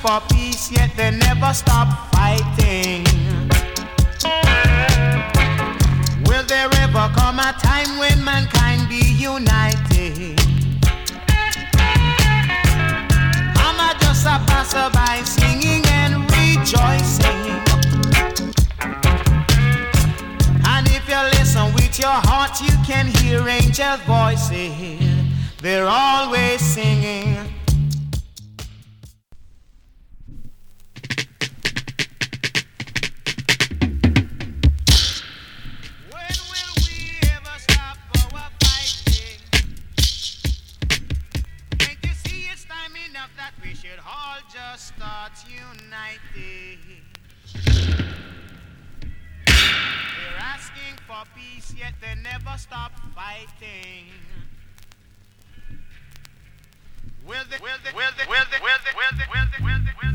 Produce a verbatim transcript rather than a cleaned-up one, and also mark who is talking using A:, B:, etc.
A: for peace, yet they never stop fighting. Will there ever come a time when mankind be united? I'm a just a passerby singing and rejoicing. And if you listen with your heart, you can hear angel voices. They're always singing. When will we ever stop our fighting? Can't you see it's time enough that we should all just start uniting? They're asking for peace, yet they never stop fighting. Will they, will they, will they, will they, will they, will they, will they, will they, will they